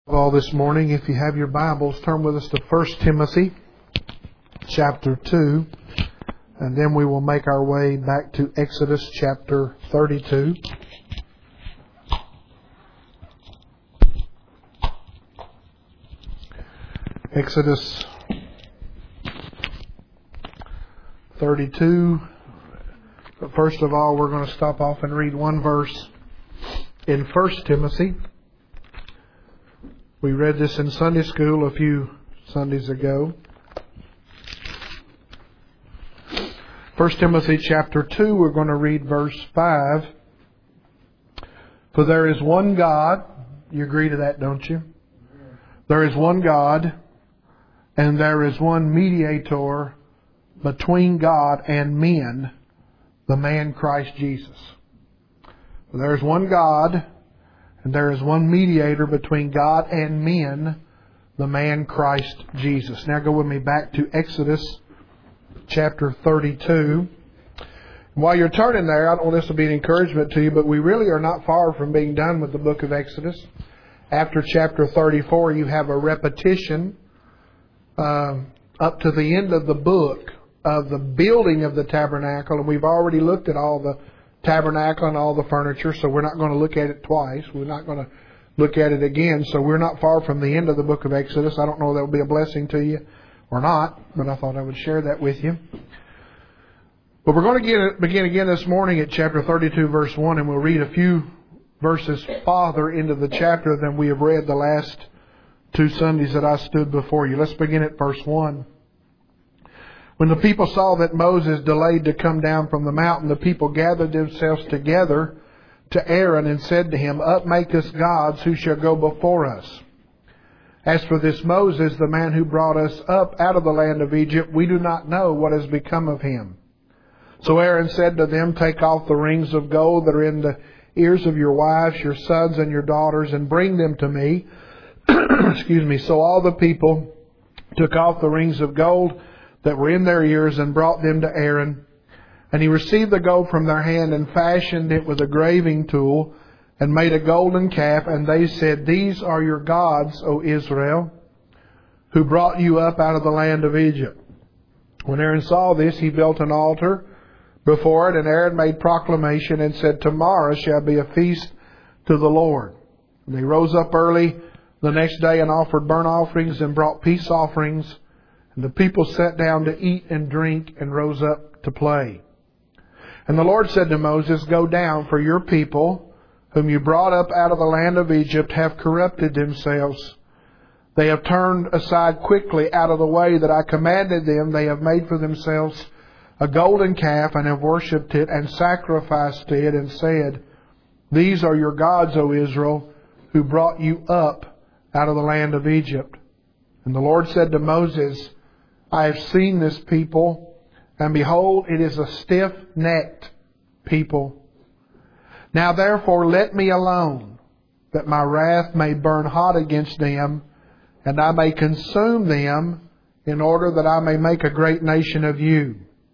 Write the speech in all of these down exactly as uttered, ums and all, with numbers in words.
All this morning, if you have your Bibles, turn with us to First Timothy chapter two, and then we will make our way back to Exodus chapter thirty-two. Exodus thirty-two. But first of all, we're going to stop off and read one verse in First Timothy. We read this in Sunday school a few Sundays ago. First Timothy chapter two, we're going to read verse five. For there is one God. You agree to that, don't you? There is one God, and there is one mediator between God and men, the man Christ Jesus. There is one God, and there is one mediator between God and men, the man Christ Jesus. Now go with me back to Exodus chapter thirty-two. While you're turning there, I don't want this to be an encouragement to you, but we really are not far from being done with the book of Exodus. After chapter thirty-four, you have a repetition uh, up to the end of the book of the building of the tabernacle, and we've already looked at all the tabernacle and all the furniture, so we're not going to look at it twice. We're not going to look at it again, so we're not far from the end of the book of Exodus. I don't know if that will be a blessing to you or not, but I thought I would share that with you. But we're going to get, begin again this morning at chapter thirty-two, verse one, and we'll read a few verses farther into the chapter than we have read the last two Sundays that I stood before you. Let's begin at verse one. When the people saw that Moses delayed to come down from the mountain, the people gathered themselves together to Aaron and said to him, Up, make us gods who shall go before us. As for this Moses, the man who brought us up out of the land of Egypt, we do not know what has become of him. So Aaron said to them, Take off the rings of gold that are in the ears of your wives, your sons, and your daughters, and bring them to me. Excuse me. So all the people took off the rings of gold that were in their ears and brought them to Aaron. And he received the gold from their hand and fashioned it with a graving tool and made a golden calf. And they said, These are your gods, O Israel, who brought you up out of the land of Egypt. When Aaron saw this, he built an altar before it, and Aaron made proclamation and said, Tomorrow shall be a feast to the Lord. And they rose up early the next day and offered burnt offerings and brought peace offerings. And the people sat down to eat and drink and rose up to play. And the Lord said to Moses, Go down, for your people, whom you brought up out of the land of Egypt, have corrupted themselves. They have turned aside quickly out of the way that I commanded them. They have made for themselves a golden calf and have worshipped it and sacrificed to it and said, These are your gods, O Israel, who brought you up out of the land of Egypt. And the Lord said to Moses, I have seen this people, and behold, it is a stiff-necked people. Now therefore let me alone, that my wrath may burn hot against them, and I may consume them, in order that I may make a great nation of you.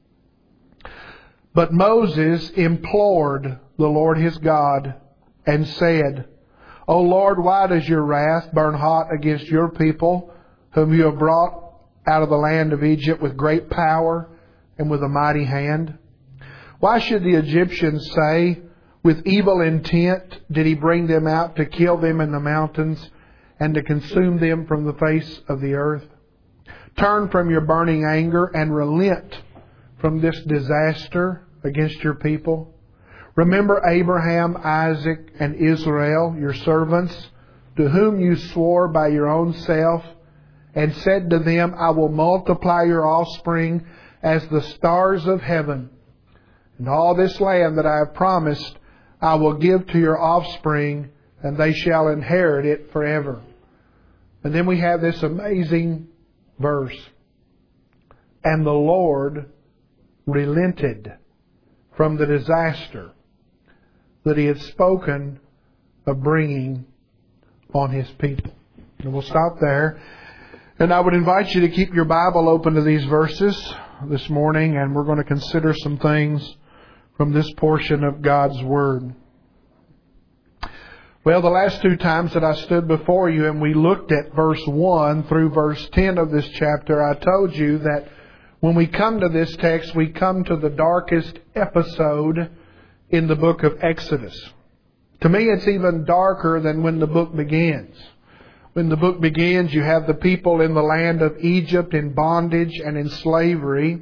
But Moses implored the Lord his God, and said, O Lord, why does your wrath burn hot against your people, whom you have brought out of the land of Egypt with great power and with a mighty hand? Why should the Egyptians say, With evil intent did he bring them out to kill them in the mountains and to consume them from the face of the earth? Turn from your burning anger and relent from this disaster against your people. Remember Abraham, Isaac, and Israel, your servants, to whom you swore by your own self, and said to them, I will multiply your offspring as the stars of heaven. And all this land that I have promised I will give to your offspring, and they shall inherit it forever. And then we have this amazing verse. And the Lord relented from the disaster that he had spoken of bringing on his people. And we'll stop there. And I would invite you to keep your Bible open to these verses this morning, and we're going to consider some things from this portion of God's Word. Well, the last two times that I stood before you and we looked at verse one through verse ten of this chapter, I told you that when we come to this text, we come to the darkest episode in the book of Exodus. To me, it's even darker than when the book begins. When the book begins, you have the people in the land of Egypt in bondage and in slavery.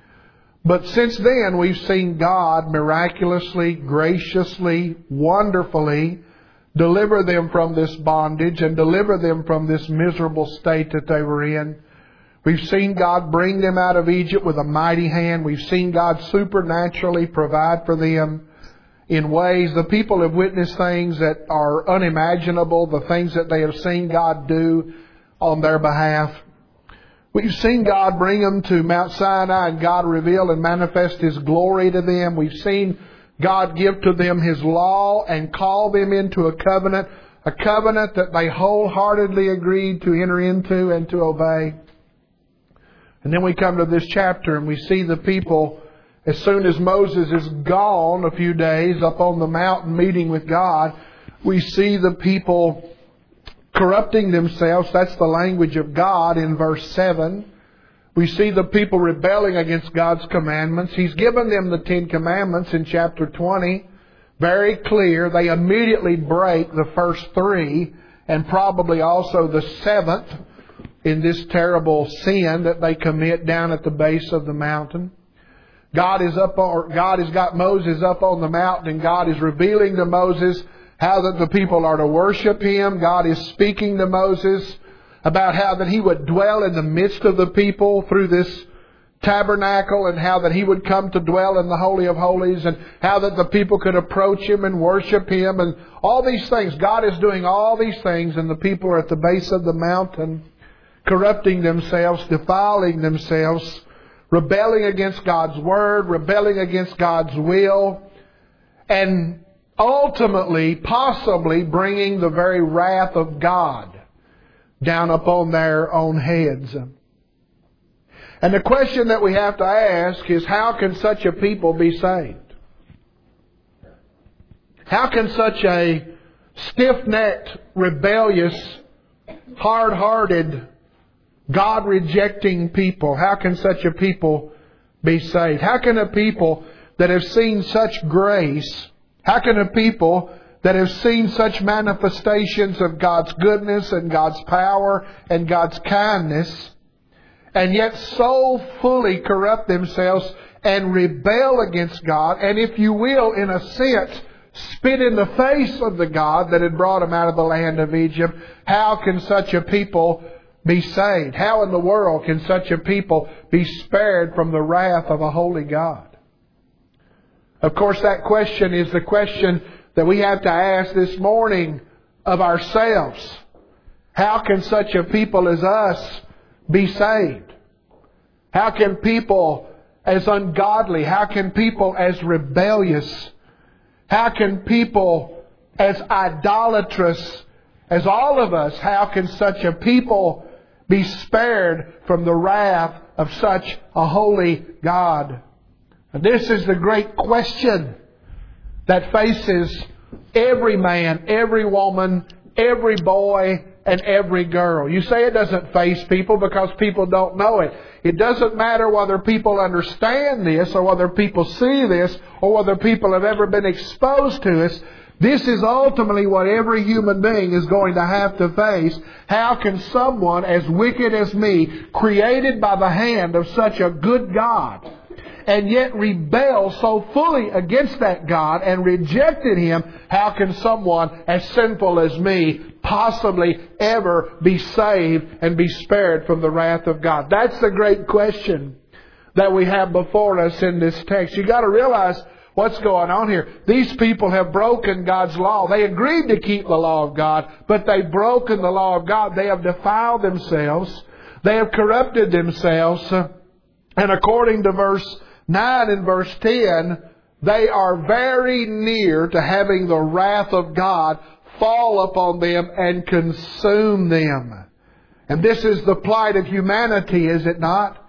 But since then, we've seen God miraculously, graciously, wonderfully deliver them from this bondage and deliver them from this miserable state that they were in. We've seen God bring them out of Egypt with a mighty hand. We've seen God supernaturally provide for them in ways. The people have witnessed things that are unimaginable, the things that they have seen God do on their behalf. We've seen God bring them to Mount Sinai and God reveal and manifest His glory to them. We've seen God give to them His law and call them into a covenant, a covenant that they wholeheartedly agreed to enter into and to obey. And then we come to this chapter and we see the people, as soon as Moses is gone a few days up on the mountain meeting with God, we see the people corrupting themselves. That's the language of God in verse seven. We see the people rebelling against God's commandments. He's given them the Ten Commandments in chapter twenty. Very clear. They immediately break the first three and probably also the seventh in this terrible sin that they commit down at the base of the mountain. God is up, or God has got Moses up on the mountain, and God is revealing to Moses how that the people are to worship Him. God is speaking to Moses about how that He would dwell in the midst of the people through this tabernacle, and how that He would come to dwell in the Holy of Holies, and how that the people could approach Him and worship Him, and all these things. God is doing all these things, and the people are at the base of the mountain, corrupting themselves, defiling themselves, rebelling against God's Word, rebelling against God's will, and ultimately, possibly bringing the very wrath of God down upon their own heads. And the question that we have to ask is, how can such a people be saved? How can such a stiff-necked, rebellious, hard-hearted, God-rejecting people, how can such a people be saved? How can a people that have seen such grace, how can a people that have seen such manifestations of God's goodness and God's power and God's kindness, and yet so fully corrupt themselves and rebel against God, and if you will, in a sense, spit in the face of the God that had brought them out of the land of Egypt? How can such a people be saved? How in the world can such a people be spared from the wrath of a holy God? Of course, that question is the question that we have to ask this morning of ourselves. How can such a people as us be saved? How can people as ungodly, how can people as rebellious, how can people as idolatrous as all of us, how can such a people be spared from the wrath of such a holy God? And this is the great question that faces every man, every woman, every boy, and every girl. You say it doesn't face people because people don't know it. It doesn't matter whether people understand this or whether people see this or whether people have ever been exposed to this. This is ultimately what every human being is going to have to face. How can someone as wicked as me, created by the hand of such a good God, and yet rebel so fully against that God and rejected Him, how can someone as sinful as me possibly ever be saved and be spared from the wrath of God? That's the great question that we have before us in this text. You've got to realize what's going on here. These people have broken God's law. They agreed to keep the law of God, but they've broken the law of God. They have defiled themselves. They have corrupted themselves. And according to verse nine and verse ten, they are very near to having the wrath of God fall upon them and consume them. And this is the plight of humanity, is it not?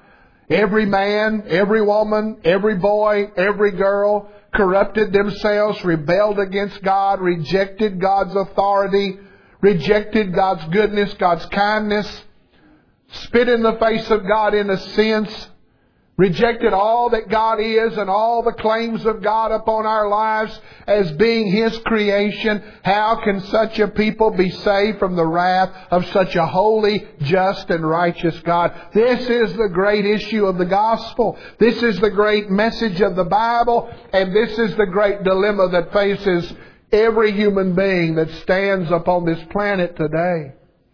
Every man, every woman, every boy, every girl corrupted themselves, rebelled against God, rejected God's authority, rejected God's goodness, God's kindness, spit in the face of God in a sense, rejected all that God is and all the claims of God upon our lives as being His creation. How can such a people be saved from the wrath of such a holy, just, and righteous God? This is the great issue of the gospel. This is the great message of the Bible. And this is the great dilemma that faces every human being that stands upon this planet today.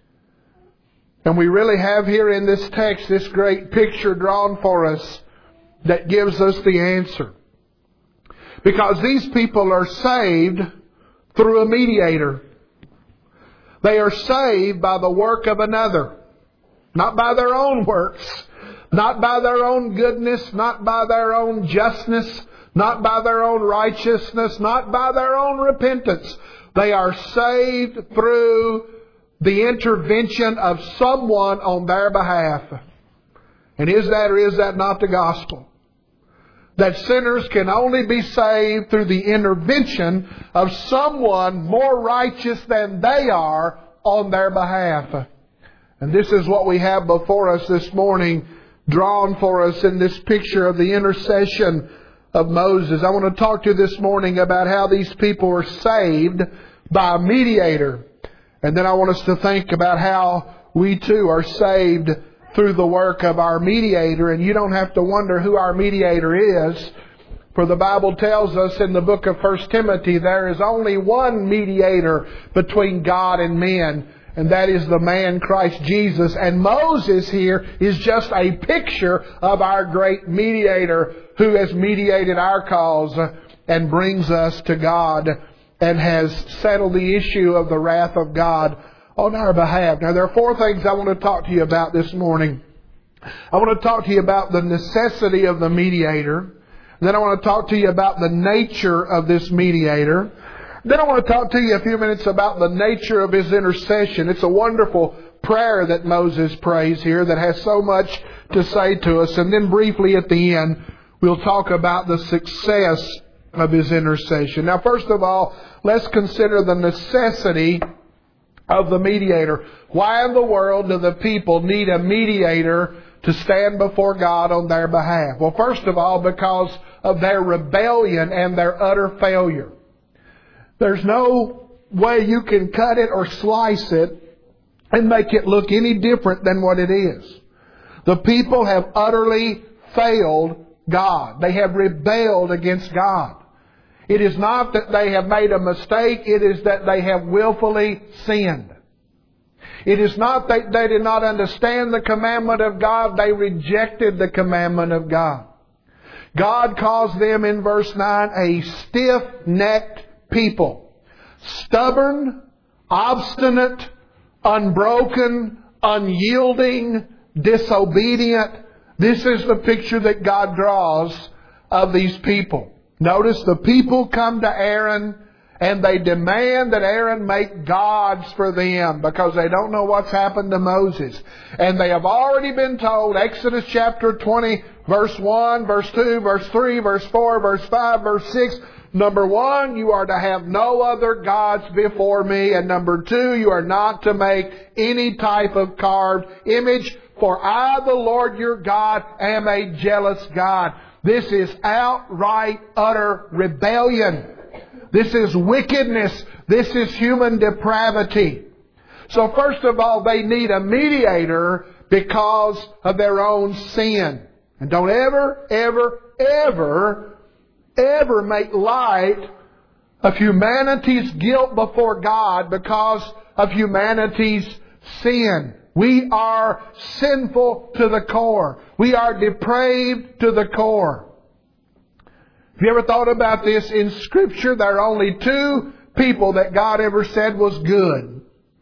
And we really have here in this text this great picture drawn for us that gives us the answer. Because these people are saved through a mediator. They are saved by the work of another. Not by their own works. Not by their own goodness. Not by their own justness. Not by their own righteousness. Not by their own repentance. They are saved through the intervention of someone on their behalf. And is that or is that not the gospel? That sinners can only be saved through the intervention of someone more righteous than they are on their behalf. And this is what we have before us this morning, drawn for us in this picture of the intercession of Moses. I want to talk to you this morning about how these people are saved by a mediator. And then I want us to think about how we too are saved through the work of our mediator. And you don't have to wonder who our mediator is. For the Bible tells us in the book of First Timothy, there is only one mediator between God and men. And that is the man Christ Jesus. And Moses here is just a picture of our great mediator who has mediated our cause and brings us to God and has settled the issue of the wrath of God on our behalf. Now, there are four things I want to talk to you about this morning. I want to talk to you about the necessity of the mediator. Then I want to talk to you about the nature of this mediator. Then I want to talk to you a few minutes about the nature of his intercession. It's a wonderful prayer that Moses prays here that has so much to say to us. And then briefly at the end, we'll talk about the success of his intercession. Now, first of all, let's consider the necessity of the mediator. Why in the world do the people need a mediator to stand before God on their behalf? Well, first of all, because of their rebellion and their utter failure. There's no way you can cut it or slice it and make it look any different than what it is. The people have utterly failed God. They have rebelled against God. It is not that they have made a mistake. It is that they have willfully sinned. It is not that they did not understand the commandment of God. They rejected the commandment of God. God calls them in verse nine a stiff-necked people. Stubborn, obstinate, unbroken, unyielding, disobedient. This is the picture that God draws of these people. Notice the people come to Aaron and they demand that Aaron make gods for them because they don't know what's happened to Moses. And they have already been told, Exodus chapter twenty, verse one, verse two, verse three, verse four, verse five, verse six. Number one, you are to have no other gods before me. And number two, you are not to make any type of carved image. For I, the Lord your God, am a jealous God. This is outright, utter rebellion. This is wickedness. This is human depravity. So first of all, they need a mediator because of their own sin. And don't ever, ever, ever, ever make light of humanity's guilt before God because of humanity's sin. We are sinful to the core. We are depraved to the core. Have you ever thought about this? In Scripture, there are only two people that God ever said was good.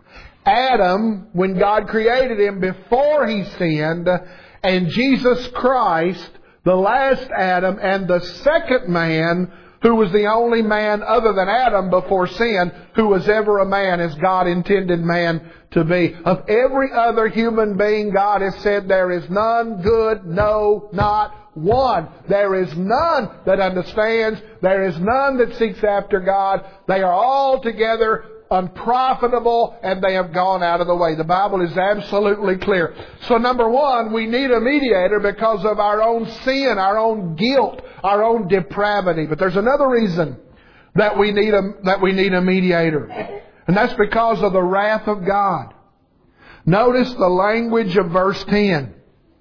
Adam, when God created him before he sinned, and Jesus Christ, the last Adam and the second man who was the only man other than Adam before sin who was ever a man as God intended man to be. Of every other human being, God has said, there is none good, no, not one. There is none that understands. There is none that seeks after God. They are all together unprofitable, and they have gone out of the way. The Bible is absolutely clear. So number one, we need a mediator because of our own sin, our own guilt, our own depravity. But there's another reason that we need a, that we need a mediator. And that's because of the wrath of God. Notice the language of verse ten.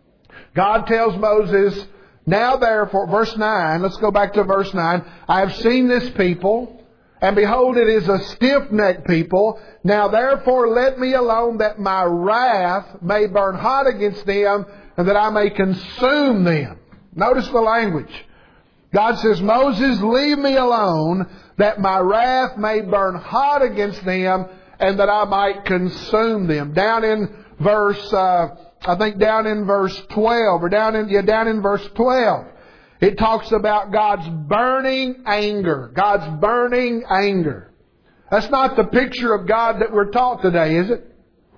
God tells Moses, now therefore, verse nine, let's go back to verse nine. I have seen this people, and behold, it is a stiff-necked people. Now therefore let me alone, that my wrath may burn hot against them, and that I may consume them. Notice the language. God says, Moses, leave me alone, that my wrath may burn hot against them, and that I might consume them. Down in verse, uh, I think down in verse twelve, or down in, yeah, down in verse twelve. It talks about God's burning anger. God's burning anger. That's not the picture of God that we're taught today, is it?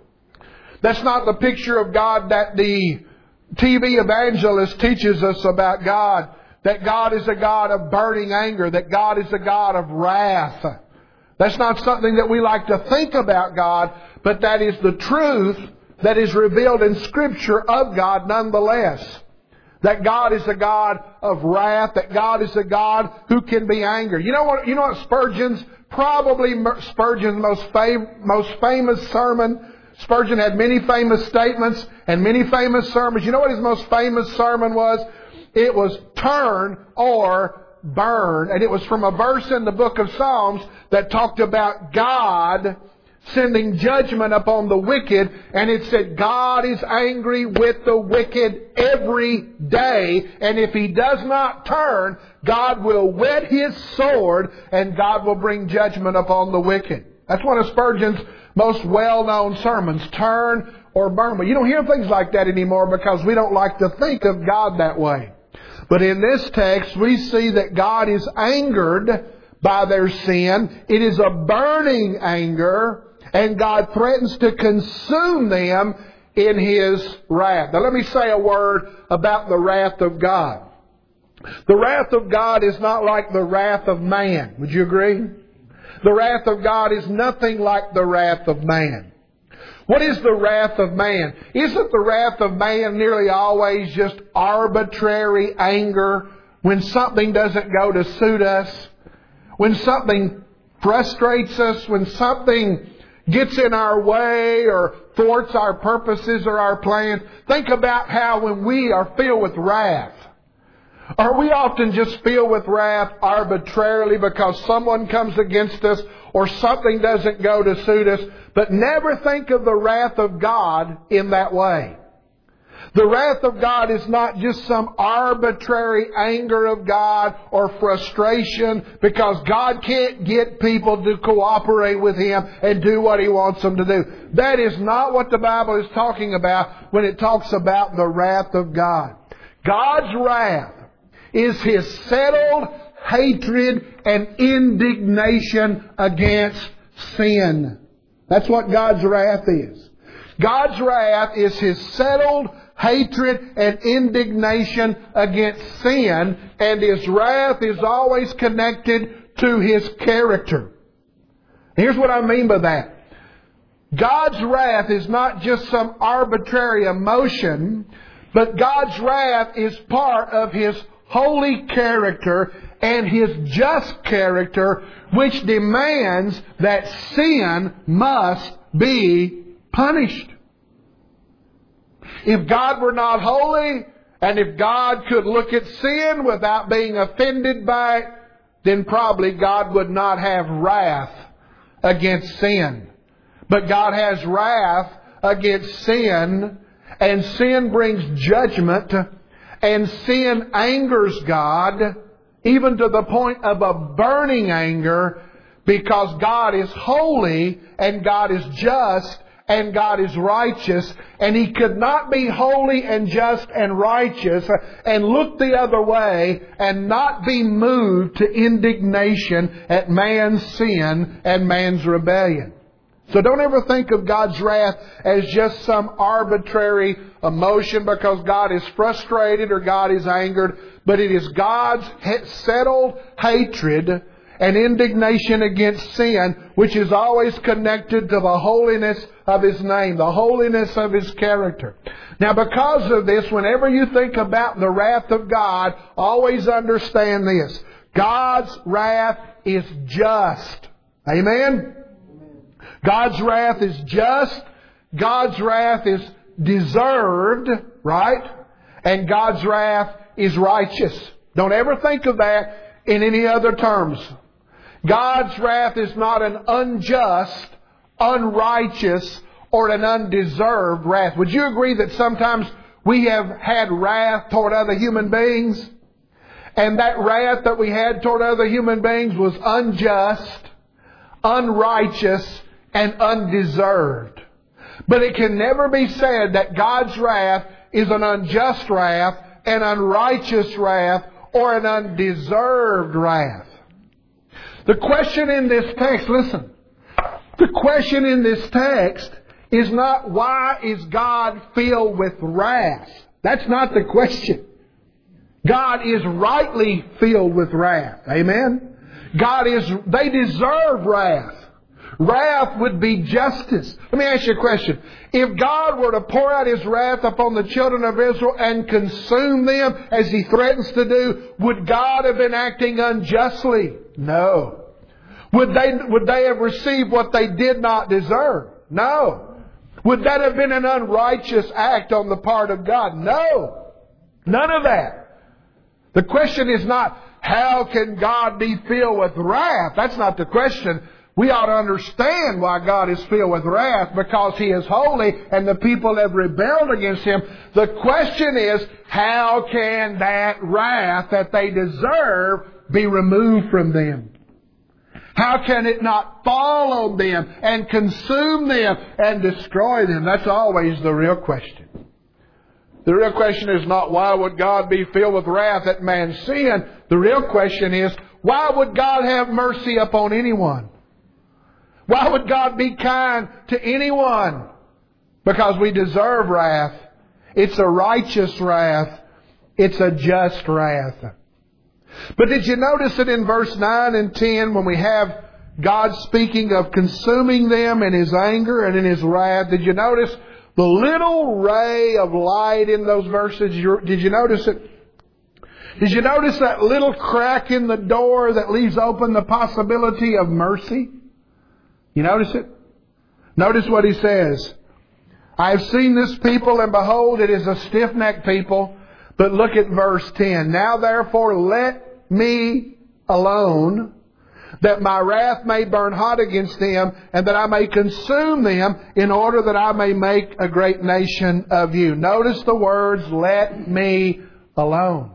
That's not the picture of God that the T V evangelist teaches us about God. That God is a God of burning anger. That God is a God of wrath. That's not something that we like to think about God, but that is the truth that is revealed in Scripture of God nonetheless. That God is a God of wrath. That God is a God who can be angry. You know what? You know what Spurgeon's probably Spurgeon's most fam- most famous sermon. Spurgeon had many famous statements and many famous sermons. You know what his most famous sermon was? It was turn or burn, and it was from a verse in the book of Psalms that talked about God sending judgment upon the wicked, and it said God is angry with the wicked every day, and if he does not turn, God will whet his sword and God will bring judgment upon the wicked. That's one of Spurgeon's most well-known sermons, turn or burn. But you don't hear things like that anymore because we don't like to think of God that way. But in this text we see that God is angered by their sin. It is a burning anger, and God threatens to consume them in His wrath. Now let me say a word about the wrath of God. The wrath of God is not like the wrath of man. Would you agree? The wrath of God is nothing like the wrath of man. What is the wrath of man? Isn't the wrath of man nearly always just arbitrary anger when something doesn't go to suit us? When something frustrates us? When something gets in our way or thwarts our purposes or our plans? Think about how when we are filled with wrath, are we often just filled with wrath arbitrarily because someone comes against us or something doesn't go to suit us? But never think of the wrath of God in that way. The wrath of God is not just some arbitrary anger of God or frustration because God can't get people to cooperate with Him and do what He wants them to do. That is not what the Bible is talking about when it talks about the wrath of God. God's wrath is His settled hatred and indignation against sin. That's what God's wrath is. God's wrath is His settled hatred and indignation against sin, and His wrath is always connected to His character. Here's what I mean by that. God's wrath is not just some arbitrary emotion, but God's wrath is part of His holy character and His just character, which demands that sin must be punished. If God were not holy, and if God could look at sin without being offended by it, then probably God would not have wrath against sin. But God has wrath against sin, and sin brings judgment, and sin angers God, even to the point of a burning anger, because God is holy and God is just and God is righteous, and He could not be holy and just and righteous and look the other way and not be moved to indignation at man's sin and man's rebellion. So don't ever think of God's wrath as just some arbitrary emotion because God is frustrated or God is angered, but it is God's settled hatred and indignation against sin, which is always connected to the holiness of His name, the holiness of His character. Now, because of this, whenever you think about the wrath of God, always understand this. God's wrath is just. Amen? God's wrath is just. God's wrath is deserved, right? And God's wrath is righteous. Don't ever think of that in any other terms. God's wrath is not an unjust, unrighteous, or an undeserved wrath. Would you agree that sometimes we have had wrath toward other human beings? And that wrath that we had toward other human beings was unjust, unrighteous, and undeserved. But it can never be said that God's wrath is an unjust wrath, an unrighteous wrath, or an undeserved wrath. The question in this text, listen, the question in this text is not why is God filled with wrath. That's not the question. God is rightly filled with wrath. Amen? God is, they deserve wrath. Wrath would be justice. Let me ask you a question. If God were to pour out His wrath upon the children of Israel and consume them as He threatens to do, would God have been acting unjustly? No. Would they, would they have received what they did not deserve? No. Would that have been an unrighteous act on the part of God? No. None of that. The question is not, how can God be filled with wrath? That's not the question. We ought to understand why God is filled with wrath, because He is holy and the people have rebelled against Him. The question is, how can that wrath that they deserve be removed from them? How can it not fall on them and consume them and destroy them? That's always the real question. The real question is not why would God be filled with wrath at man's sin. The real question is, why would God have mercy upon anyone? Why would God be kind to anyone? Because we deserve wrath. It's a righteous wrath. It's a just wrath. But did you notice it in verse nine and ten when we have God speaking of consuming them in His anger and in His wrath? Did you notice the little ray of light in those verses? Did you notice it? Did you notice that little crack in the door that leaves open the possibility of mercy? You notice it? Notice what He says. I have seen this people, and behold, it is a stiff-necked people. But look at verse ten. Now therefore let me alone, that my wrath may burn hot against them, and that I may consume them, in order that I may make a great nation of you. Notice the words, let me alone.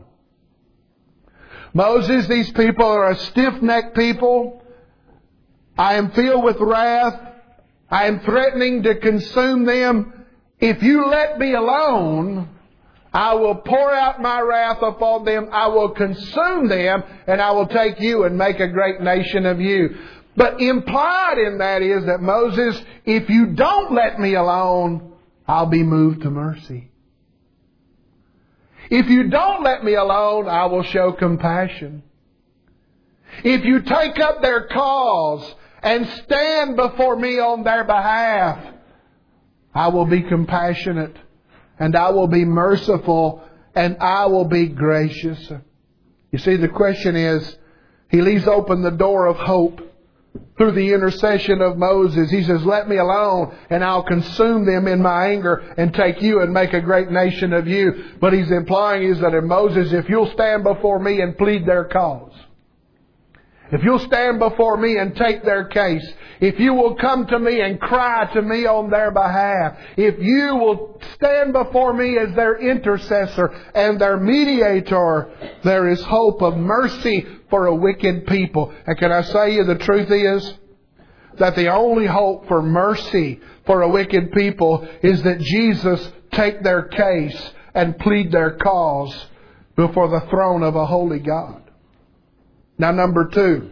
Moses, these people are a stiff-necked people. I am filled with wrath. I am threatening to consume them. If you let me alone, I will pour out my wrath upon them. I will consume them, and I will take you and make a great nation of you. But implied in that is that Moses, if you don't let me alone, I'll be moved to mercy. If you don't let me alone, I will show compassion. If you take up their cause and stand before me on their behalf, I will be compassionate, and I will be merciful, and I will be gracious. You see, the question is, He leaves open the door of hope through the intercession of Moses. He says, let me alone, and I'll consume them in my anger and take you and make a great nation of you. But He's implying is that in Moses, if you'll stand before me and plead their cause, if you'll stand before me and take their case, if you will come to me and cry to me on their behalf, if you will stand before me as their intercessor and their mediator, there is hope of mercy for a wicked people. And can I say you, the truth is, that the only hope for mercy for a wicked people is that Jesus take their case and plead their cause before the throne of a holy God. Now, number two,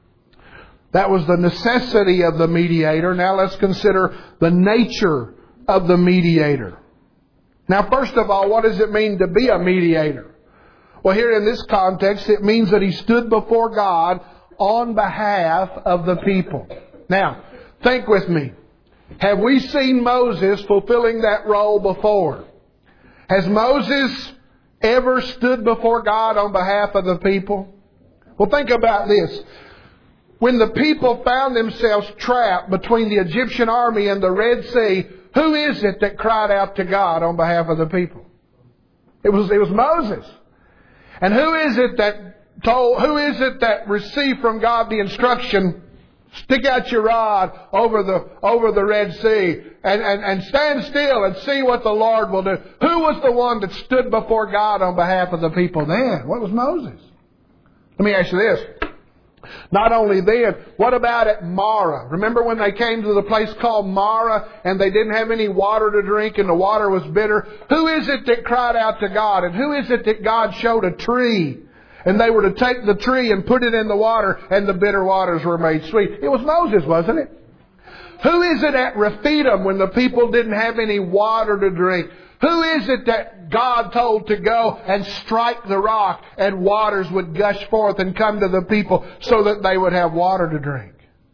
that was the necessity of the mediator. Now let's consider the nature of the mediator. Now, first of all, what does it mean to be a mediator? Well, here in this context, it means that he stood before God on behalf of the people. Now, think with me. Have we seen Moses fulfilling that role before? Has Moses ever stood before God on behalf of the people? Well, think about this. When the people found themselves trapped between the Egyptian army and the Red Sea, who is it that cried out to God on behalf of the people? It was, it was Moses. And who is it that told, who is it that received from God the instruction, stick out your rod over the, over the Red Sea and, and, and stand still and see what the Lord will do? Who was the one that stood before God on behalf of the people then? Well, it was Moses. Let me ask you this. Not only then, what about at Marah? Remember when they came to the place called Marah and they didn't have any water to drink and the water was bitter? Who is it that cried out to God? And who is it that God showed a tree? And they were to take the tree and put it in the water and the bitter waters were made sweet. It was Moses, wasn't it? Who is it at Rephidim when the people didn't have any water to drink? Who is it that God told to go and strike the rock and waters would gush forth and come to the people so that they would have water to drink?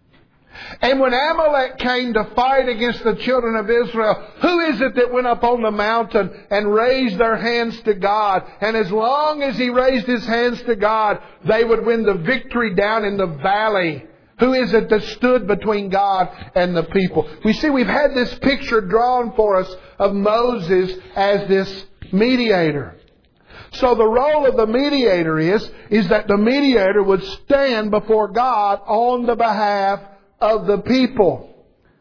And when Amalek came to fight against the children of Israel, who is it that went up on the mountain and raised their hands to God? And as long as he raised his hands to God, they would win the victory down in the valley. Who is it that stood between God and the people? We see we've had this picture drawn for us of Moses as this mediator. So the role of the mediator is, is that the mediator would stand before God on the behalf of the people.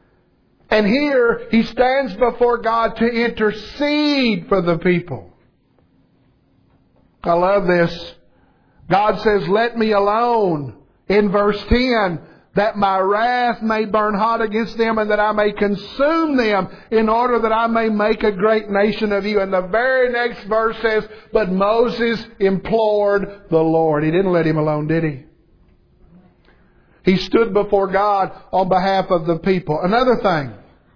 And here he stands before God to intercede for the people. I love this. God says, "Let me alone." In verse ten, that my wrath may burn hot against them and that I may consume them in order that I may make a great nation of you. And the very next verse says, but Moses implored the Lord. He didn't let him alone, did he? He stood before God on behalf of the people. Another thing.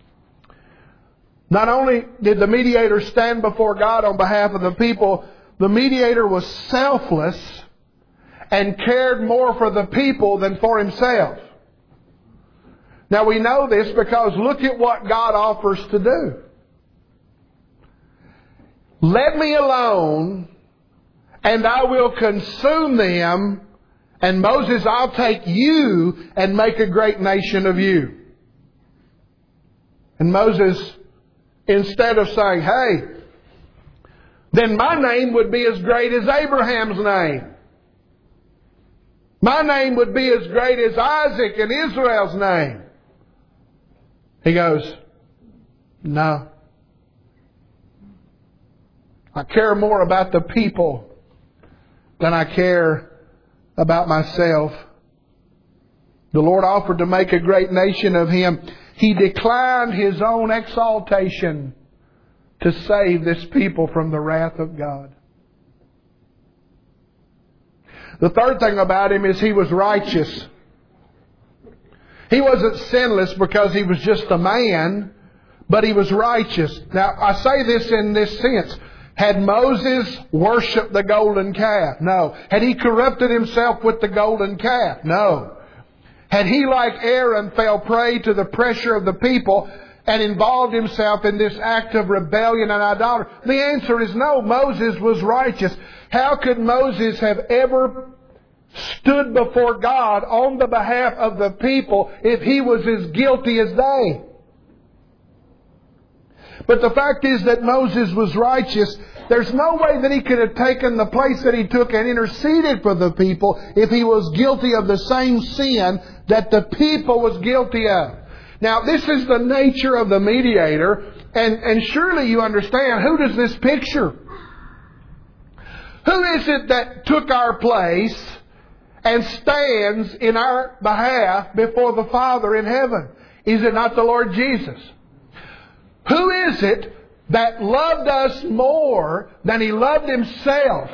Not only did the mediator stand before God on behalf of the people, the mediator was selfless and cared more for the people than for himself. Now we know this because look at what God offers to do. Let me alone and I will consume them, and Moses, I'll take you and make a great nation of you. And Moses, instead of saying, hey, then my name would be as great as Abraham's name. My name would be as great as Isaac and Israel's name. He goes, no. I care more about the people than I care about myself. The Lord offered to make a great nation of him. He declined his own exaltation to save this people from the wrath of God. The third thing about him is he was righteous. He wasn't sinless because he was just a man, but he was righteous. Now, I say this in this sense. Had Moses worshipped the golden calf? No. Had he corrupted himself with the golden calf? No. Had he, like Aaron, fell prey to the pressure of the people and involved himself in this act of rebellion and idolatry? The answer is no. Moses was righteous. How could Moses have ever stood before God on the behalf of the people if he was as guilty as they? But the fact is that Moses was righteous. There's no way that he could have taken the place that he took and interceded for the people if he was guilty of the same sin that the people was guilty of. Now, this is the nature of the mediator, and, and surely you understand, who does this picture? Who is it that took our place and stands in our behalf before the Father in heaven. Is it not the Lord Jesus? Who is it that loved us more than He loved Himself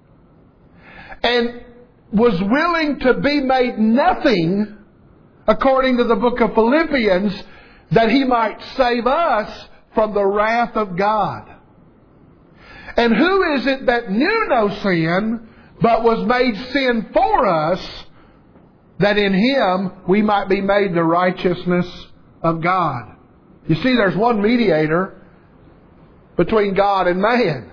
and was willing to be made nothing, according to the book of Philippians, that He might save us from the wrath of God? And who is it that knew no sin, but was made sin for us, that in Him we might be made the righteousness of God? You see, there's one mediator between God and man.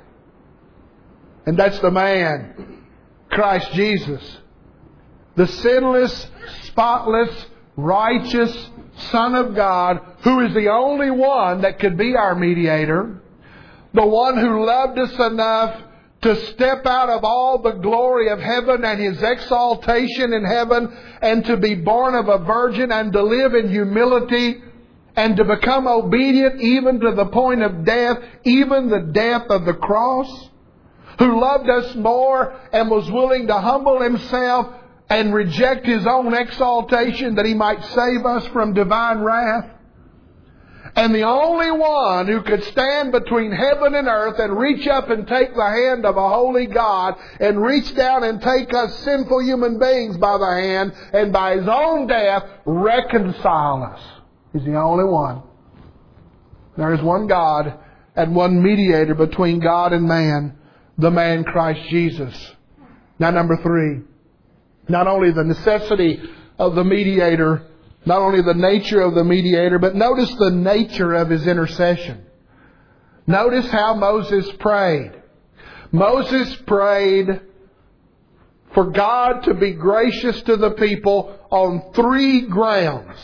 And that's the man, Christ Jesus. The sinless, spotless, righteous Son of God, who is the only one that could be our mediator. The one who loved us enough to step out of all the glory of heaven and His exaltation in heaven, and to be born of a virgin and to live in humility and to become obedient even to the point of death, even the death of the cross. Who loved us more and was willing to humble Himself and reject His own exaltation that He might save us from divine wrath. And the only one who could stand between heaven and earth and reach up and take the hand of a holy God and reach down and take us sinful human beings by the hand and by His own death reconcile us. He's the only one. There is one God and one mediator between God and man, the man Christ Jesus. Now, number three, not only the necessity of the mediator, not only the nature of the mediator, but notice the nature of his intercession. Notice how Moses prayed. Moses prayed for God to be gracious to the people on three grounds.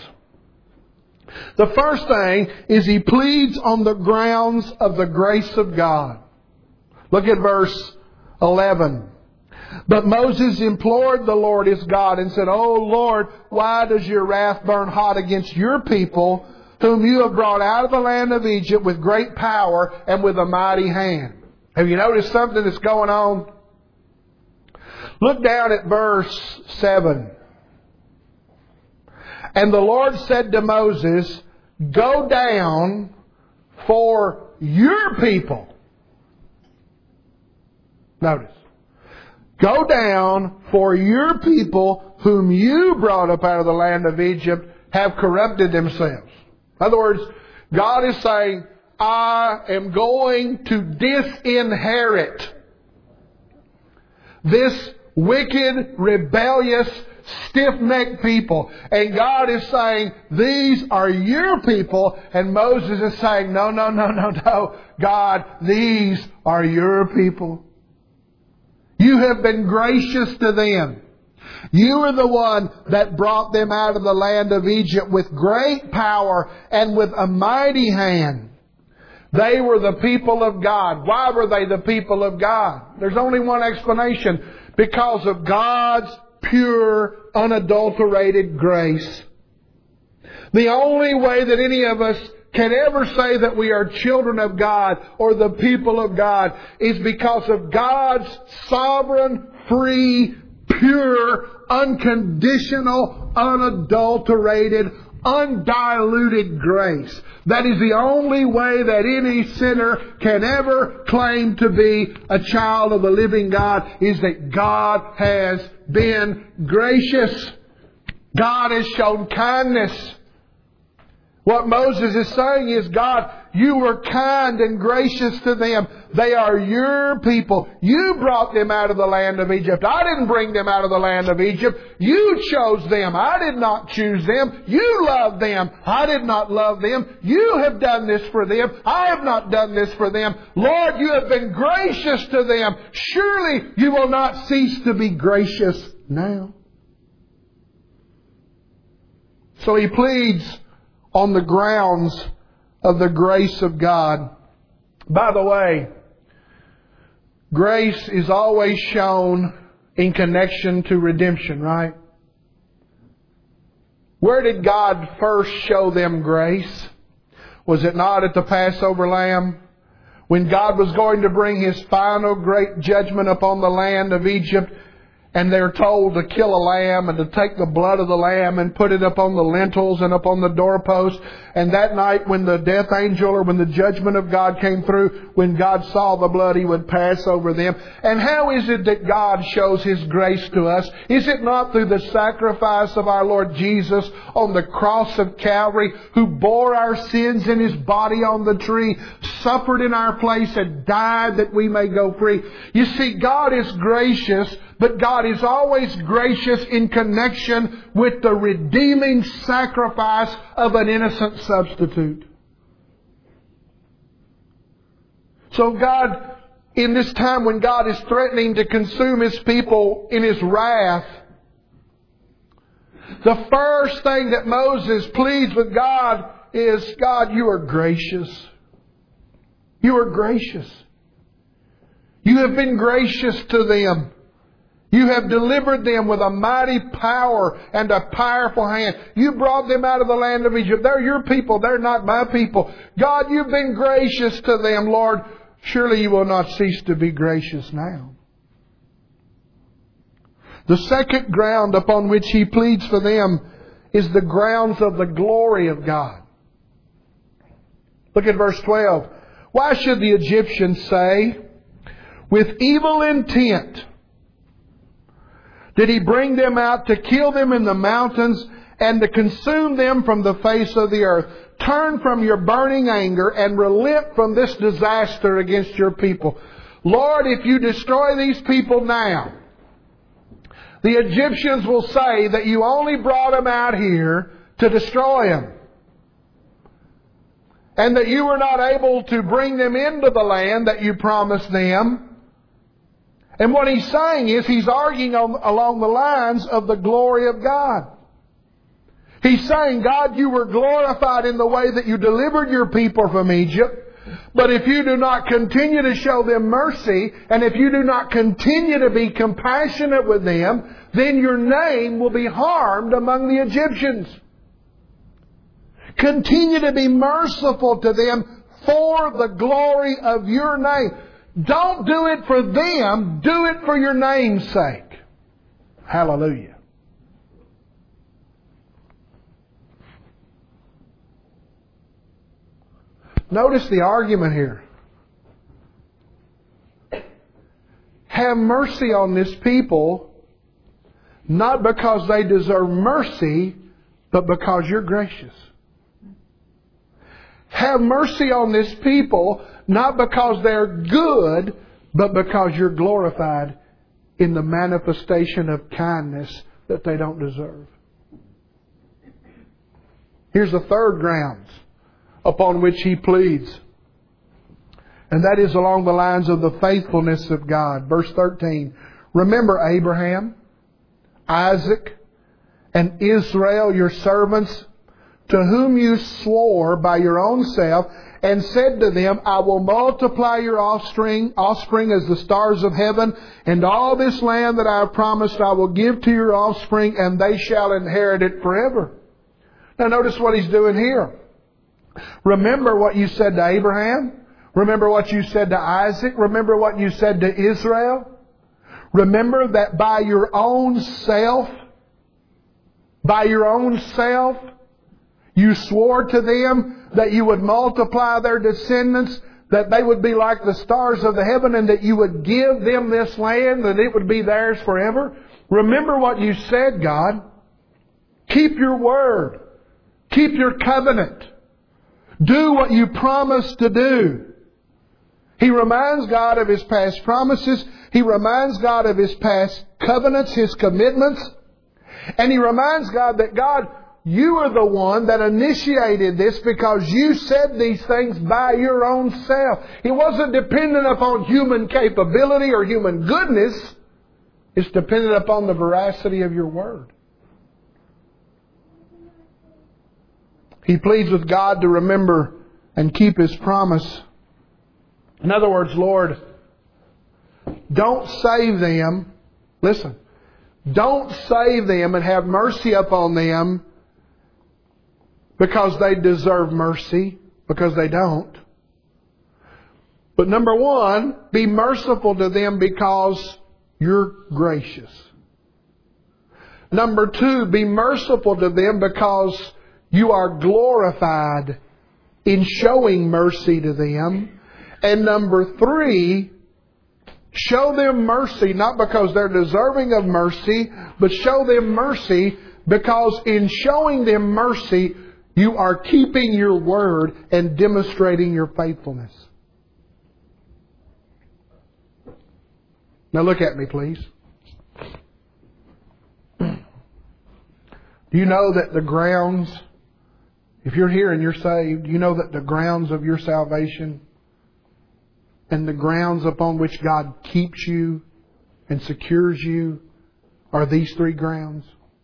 The first thing is he pleads on the grounds of the grace of God. Look at verse eleven. But Moses implored the Lord his God and said, "O Lord, why does your wrath burn hot against your people, whom you have brought out of the land of Egypt with great power and with a mighty hand?" Have you noticed something that's going on? Look down at verse seven. And the Lord said to Moses, "Go down, for your people." Notice. "Go down, for your people whom you brought up out of the land of Egypt have corrupted themselves." In other words, God is saying, I am going to disinherit this wicked, rebellious, stiff-necked people. And God is saying, these are your people. And Moses is saying, no, no, no, no, no. God, these are your people. You have been gracious to them. You are the one that brought them out of the land of Egypt with great power and with a mighty hand. They were the people of God. Why were they the people of God? There's only one explanation. Because of God's pure, unadulterated grace. The only way that any of us can ever say that we are children of God or the people of God is because of God's sovereign, free, pure, unconditional, unadulterated, undiluted grace. That is the only way that any sinner can ever claim to be a child of the living God, is that God has been gracious. God has shown kindness. What Moses is saying is, God, you were kind and gracious to them. They are your people. You brought them out of the land of Egypt. I didn't bring them out of the land of Egypt. You chose them. I did not choose them. You loved them. I did not love them. You have done this for them. I have not done this for them. Lord, you have been gracious to them. Surely you will not cease to be gracious now. So he pleads on the grounds of the grace of God. By the way, grace is always shown in connection to redemption, right? Where did God first show them grace? Was it not at the Passover lamb? When God was going to bring His final great judgment upon the land of Egypt, And they're told to kill a lamb and to take the blood of the lamb and put it up on the lintels and up on the doorpost. And that night when the death angel or when the judgment of God came through, when God saw the blood, He would pass over them. And how is it that God shows His grace to us? Is it not through the sacrifice of our Lord Jesus on the cross of Calvary, who bore our sins in His body on the tree, suffered in our place and died that we may go free? You see, God is gracious, but God is always gracious in connection with the redeeming sacrifice of an innocent substitute. So God, in this time when God is threatening to consume His people in His wrath, the first thing that Moses pleads with God is, God, You are gracious. You are gracious. You have been gracious to them. You have delivered them with a mighty power and a powerful hand. You brought them out of the land of Egypt. They're Your people. They're not my people. God, You've been gracious to them, Lord. Surely You will not cease to be gracious now. The second ground upon which He pleads for them is the grounds of the glory of God. Look at verse twelve. Why should the Egyptians say, with evil intent did He bring them out to kill them in the mountains and to consume them from the face of the earth? Turn from Your burning anger and relent from this disaster against Your people. Lord, if You destroy these people now, the Egyptians will say that You only brought them out here to destroy them, and that You were not able to bring them into the land that You promised them. And what he's saying is, he's arguing on, along the lines of the glory of God. He's saying, God, You were glorified in the way that You delivered Your people from Egypt. But if You do not continue to show them mercy, and if You do not continue to be compassionate with them, then Your name will be harmed among the Egyptians. Continue to be merciful to them for the glory of Your name. Don't do it for them. Do it for Your name's sake. Hallelujah. Notice the argument here. Have mercy on this people, not because they deserve mercy, but because You're gracious. Have mercy on this people, not because they're good, but because You're glorified in the manifestation of kindness that they don't deserve. Here's the third grounds upon which he pleads. And that is along the lines of the faithfulness of God. Verse thirteen. Remember Abraham, Isaac, and Israel, Your servants, to whom You swore by Your own self, and said to them, I will multiply your offspring, offspring as the stars of heaven, and all this land that I have promised I will give to your offspring, and they shall inherit it forever. Now notice what he's doing here. Remember what You said to Abraham. Remember what You said to Isaac. Remember what You said to Israel. Remember that by your own self, by your own self, You swore to them that You would multiply their descendants, that they would be like the stars of the heaven, and that You would give them this land, that it would be theirs forever. Remember what You said, God. Keep Your word. Keep Your covenant. Do what You promised to do. He reminds God of His past promises. He reminds God of His past covenants, His commitments. And he reminds God that, God, You are the one that initiated this because You said these things by Your own self. It wasn't dependent upon human capability or human goodness. It's dependent upon the veracity of Your word. He pleads with God to remember and keep His promise. In other words, Lord, don't save them. Listen, don't save them and have mercy upon them because they deserve mercy, because they don't. But number one, be merciful to them because You're gracious. Number two, be merciful to them because you are glorified in showing mercy to them. And number three, show them mercy not because they're deserving of mercy, but show them mercy because in showing them mercy, you are keeping your word and demonstrating your faithfulness. Now look at me, please. Do you know that the grounds, if you're here and you're saved, do you know that the grounds of your salvation and the grounds upon which God keeps you and secures you are these three grounds?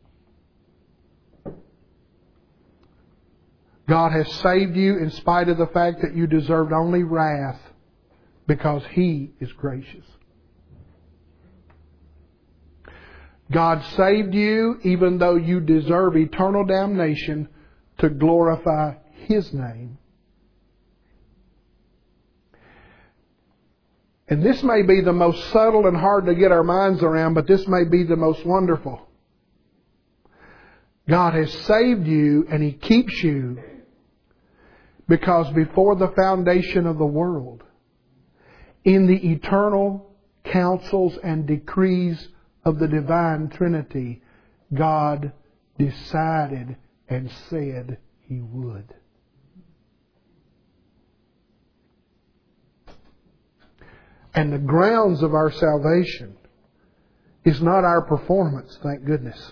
God has saved you in spite of the fact that you deserved only wrath because He is gracious. God saved you even though you deserve eternal damnation to glorify His name. And this may be the most subtle and hard to get our minds around, but this may be the most wonderful. God has saved you and He keeps you because before the foundation of the world, in the eternal counsels and decrees of the divine Trinity, God decided and said He would. And the grounds of our salvation is not our performance, thank goodness.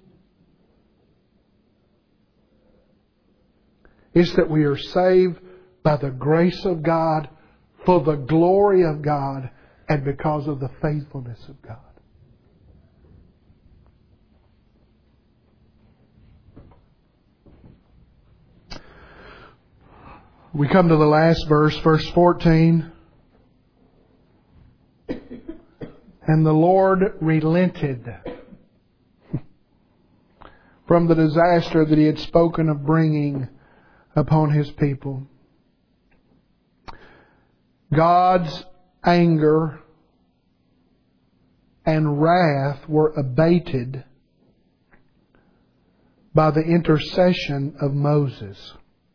It's that we are saved by the grace of God, for the glory of God, and because of the faithfulness of God. We come to the last verse, verse fourteen. And the Lord relented from the disaster that He had spoken of bringing upon His people. God's anger and wrath were abated by the intercession of Moses.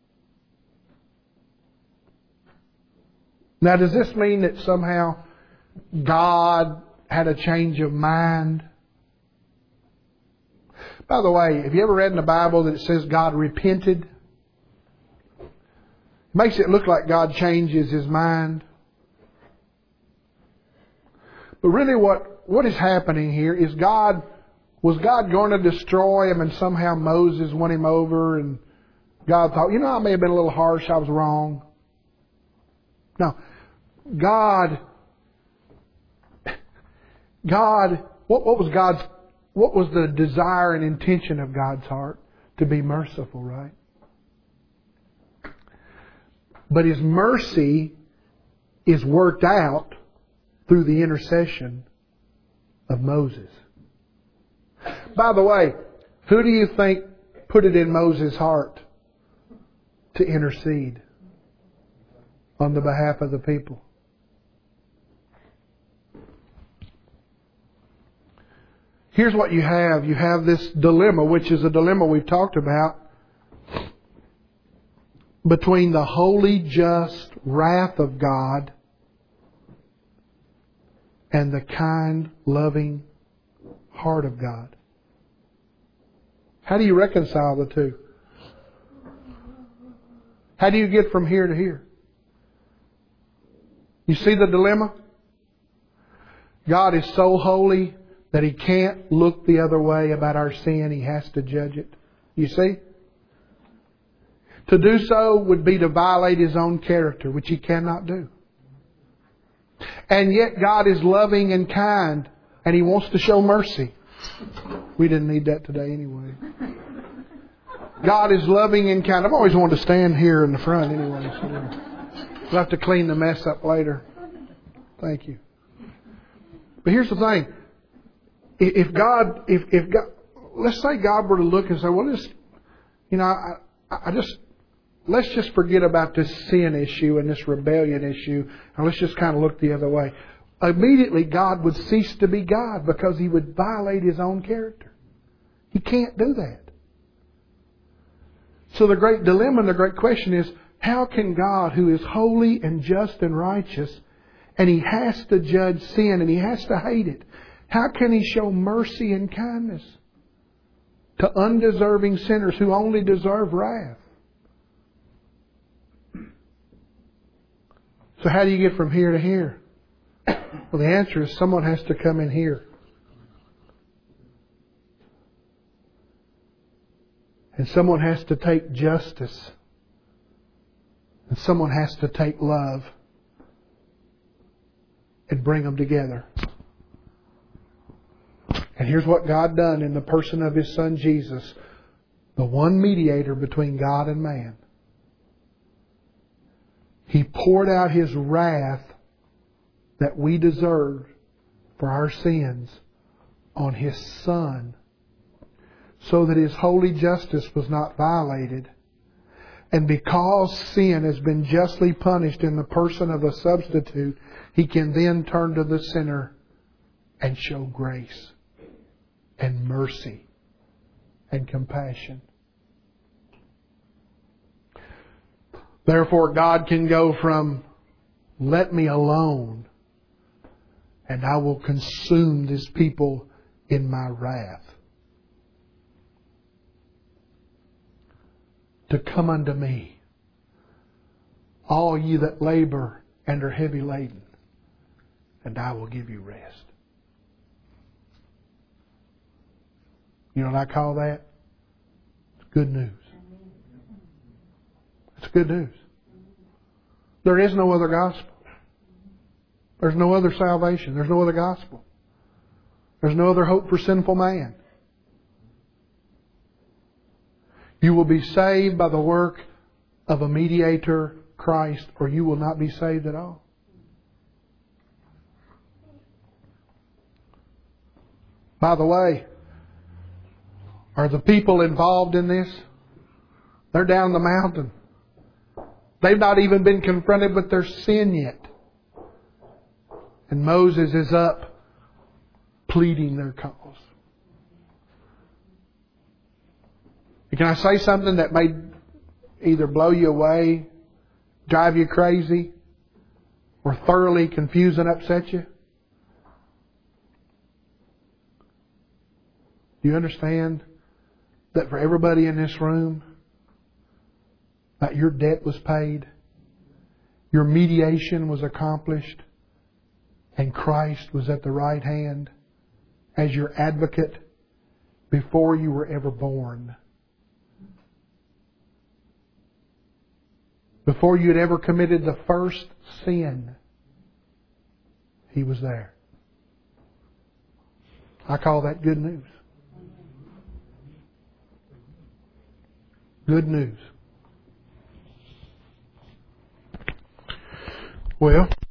Now, does this mean that somehow God had a change of mind? By the way, have you ever read in the Bible that it says God repented? It makes it look like God changes His mind. But really what, what is happening here is God, was God going to destroy him and somehow Moses won him over and God thought, you know, I may have been a little harsh, I was wrong. No. God, God, what, what was God's, what was the desire and intention of God's heart? To be merciful, right? But His mercy is worked out through the intercession of Moses. By the way, who do you think put it in Moses' heart to intercede on the behalf of the people? Here's what you have. You have this dilemma, which is a dilemma we've talked about, between the holy, just wrath of God and the kind, loving heart of God. How do you reconcile the two? How do you get from here to here? You see the dilemma? God is so holy that He can't look the other way about our sin. He has to judge it. You see? To do so would be to violate His own character, which He cannot do. And yet God is loving and kind, and He wants to show mercy. We didn't need that today anyway. God is loving and kind. I've always wanted to stand here in the front anyway. So we'll have to clean the mess up later. Thank you. But here's the thing. If God, if, if God, let's say God were to look and say, well, this, you know, I, I just, let's just forget about this sin issue and this rebellion issue, and let's just kind of look the other way. Immediately God would cease to be God because He would violate His own character. He can't do that. So the great dilemma and the great question is, how can God, who is holy and just and righteous, and He has to judge sin and He has to hate it, how can He show mercy and kindness to undeserving sinners who only deserve wrath? So how do you get from here to here? Well, the answer is someone has to come in here. And someone has to take justice. And someone has to take love and bring them together. And here's what God done in the person of His Son Jesus, the one mediator between God and man. He poured out His wrath that we deserve for our sins on His Son, so that His holy justice was not violated. And because sin has been justly punished in the person of a substitute, He can then turn to the sinner and show grace and mercy and compassion. Therefore, God can go from, let me alone, and I will consume this people in my wrath, to come unto me, all ye that labor and are heavy laden, and I will give you rest. You know what I call that? It's good news. It's good news. There is no other gospel. There's no other salvation. There's no other gospel. There's no other hope for sinful man. You will be saved by the work of a mediator, Christ, or you will not be saved at all. By the way, are the people involved in this? They're down the mountain. They've not even been confronted with their sin yet. And Moses is up pleading their cause. Can I say something that may either blow you away, drive you crazy, or thoroughly confuse and upset you? Do you understand that for everybody in this room, that your debt was paid, your mediation was accomplished, and Christ was at the right hand as your advocate before you were ever born? Before you had ever committed the first sin, He was there. I call that good news. Good news. Well,